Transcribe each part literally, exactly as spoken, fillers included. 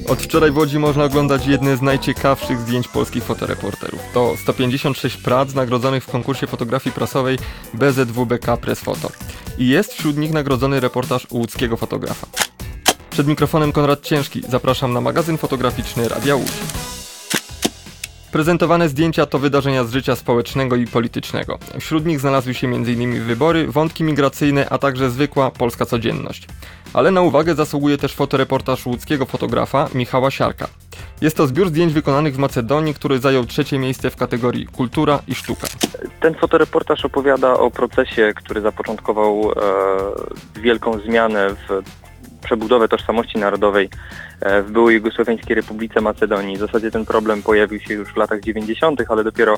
Od wczoraj w Łodzi można oglądać jedne z najciekawszych zdjęć polskich fotoreporterów. To sto pięćdziesiąt sześć prac nagrodzonych w konkursie fotografii prasowej B Z W B K Press Photo. I jest wśród nich nagrodzony reportaż łódzkiego fotografa. Przed mikrofonem Konrad Ciężki. Zapraszam na magazyn fotograficzny Radia Łódź. Prezentowane zdjęcia to wydarzenia z życia społecznego i politycznego. Wśród nich znalazły się między innymi wybory, wątki migracyjne, a także zwykła polska codzienność. Ale na uwagę zasługuje też fotoreportaż łódzkiego fotografa Michała Siarka. Jest to zbiór zdjęć wykonanych w Macedonii, który zajął trzecie miejsce w kategorii kultura i sztuka. Ten fotoreportaż opowiada o procesie, który zapoczątkował e, wielką zmianę w przebudowę tożsamości narodowej w byłej Jugosłowiańskiej Republice Macedonii. W zasadzie ten problem pojawił się już w latach dziewięćdziesiątych, ale dopiero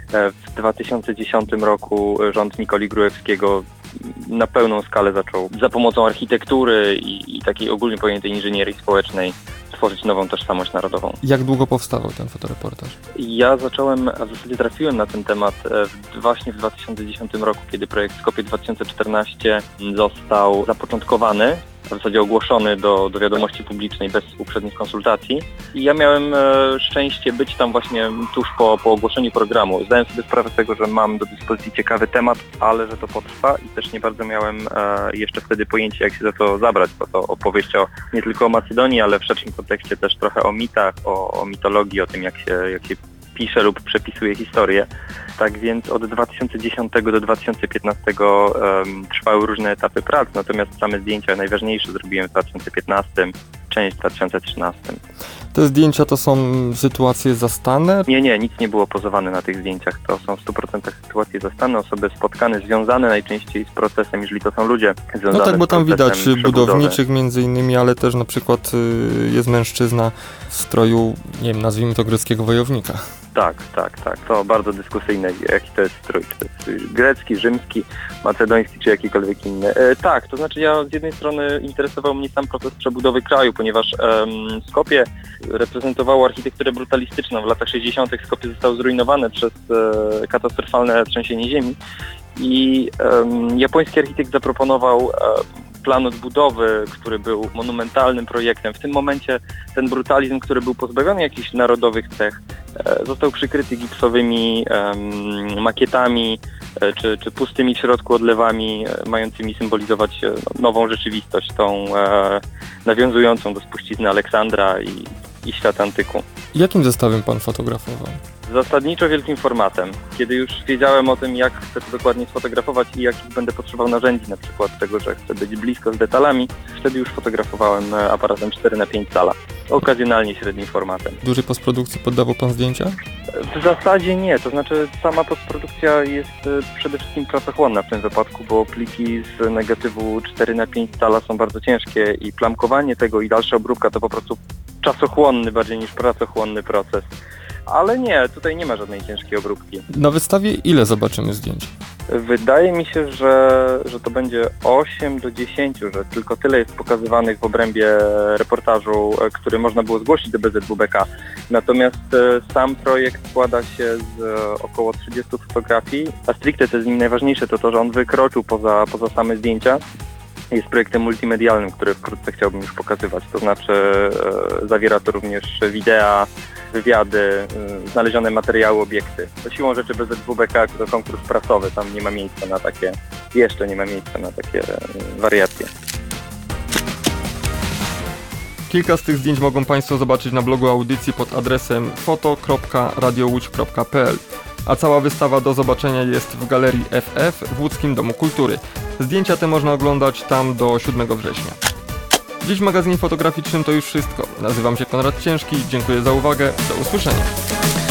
w dwa tysiące dziesiątym roku rząd Nikoli Gruevskiego na pełną skalę zaczął za pomocą architektury i, i takiej ogólnie pojętej inżynierii społecznej tworzyć nową tożsamość narodową. Jak długo powstawał ten fotoreportaż? Ja zacząłem, a w zasadzie trafiłem na ten temat właśnie w dwa tysiące dziesiątym roku, kiedy projekt Skopje dwa tysiące czternaście został zapoczątkowany, w zasadzie ogłoszony do, do wiadomości publicznej bez uprzednich konsultacji. I ja miałem e, szczęście być tam właśnie tuż po, po ogłoszeniu programu. Zdałem sobie sprawę z tego, że mam do dyspozycji ciekawy temat, ale że to potrwa i też nie bardzo miałem e, jeszcze wtedy pojęcia, jak się za to zabrać, bo to opowieść o, nie tylko o Macedonii, ale w szerszym kontekście też trochę o mitach, o, o mitologii, o tym, jak się, jak się pisze lub przepisuje historię. Tak więc od dwa tysiące dziesiątego do dwa tysiące piętnastego um, trwały różne etapy prac, natomiast same zdjęcia najważniejsze zrobiłem w dwa tysiące piętnastym, część w dwa tysiące trzynastym. Te zdjęcia to są sytuacje zastane? Nie, nie, nic nie było pozowane na tych zdjęciach. To są w stu procentach sytuacje zastane, osoby spotkane, związane najczęściej z procesem, jeżeli to są ludzie związane. No tak, bo tam widać przebudowy. budowniczych między innymi, ale też na przykład y, jest mężczyzna w stroju, nie wiem, nazwijmy to greckiego wojownika. Tak, tak, tak. To bardzo dyskusyjne, jaki to jest strój. Czy to jest grecki, rzymski, macedoński, czy jakikolwiek inny. E, tak, to znaczy ja z jednej strony interesował mnie sam proces przebudowy kraju, ponieważ em, Skopje reprezentowało architekturę brutalistyczną. W latach sześćdziesiątych Skopje zostało zrujnowane przez e, katastrofalne trzęsienie ziemi i em, japoński architekt zaproponował e, plan odbudowy, który był monumentalnym projektem. W tym momencie ten brutalizm, który był pozbawiony jakichś narodowych cech, e, został przykryty gipsowymi e, makietami e, czy, czy pustymi w środku odlewami e, mającymi symbolizować e, nową rzeczywistość, tą e, nawiązującą do spuścizny Aleksandra i, i świata antyku. Jakim zestawem pan fotografował? Zasadniczo wielkim formatem. Kiedy już wiedziałem o tym, jak chcę to dokładnie sfotografować i jakich będę potrzebował narzędzi, na przykład tego, że chcę być blisko z detalami, wtedy już fotografowałem aparatem cztery na pięć cala. Okazjonalnie średnim formatem. Dużej postprodukcji poddawał pan zdjęcia? W zasadzie nie, to znaczy sama postprodukcja jest przede wszystkim pracochłonna w tym wypadku, bo pliki z negatywu cztery na pięć cala są bardzo ciężkie i plamkowanie tego i dalsza obróbka to po prostu czasochłonny bardziej niż pracochłonny proces. Ale nie, tutaj nie ma żadnej ciężkiej obróbki. Na wystawie ile zobaczymy zdjęć? Wydaje mi się, że, że to będzie osiem do dziesięciu, że tylko tyle jest pokazywanych w obrębie reportażu, który można było zgłosić do B Z W B K. Natomiast sam projekt składa się z około trzydziestu fotografii, a stricte to jest nim najważniejsze to to, że on wykroczył poza, poza same zdjęcia. Jest projektem multimedialnym, który wkrótce chciałbym już pokazywać, to znaczy e, zawiera to również wideo, wywiady, e, znalezione materiały, obiekty. To siłą rzeczy B Z W B K to konkurs prasowy, tam nie ma miejsca na takie, jeszcze nie ma miejsca na takie e, wariacje. Kilka z tych zdjęć mogą państwo zobaczyć na blogu audycji pod adresem foto kropka radio łódź kropka p l. A cała wystawa do zobaczenia jest w Galerii F F w Łódzkim Domu Kultury. Zdjęcia te można oglądać tam do siódmego września. Dziś w magazynie fotograficznym to już wszystko. Nazywam się Konrad Ciężki, dziękuję za uwagę, do usłyszenia.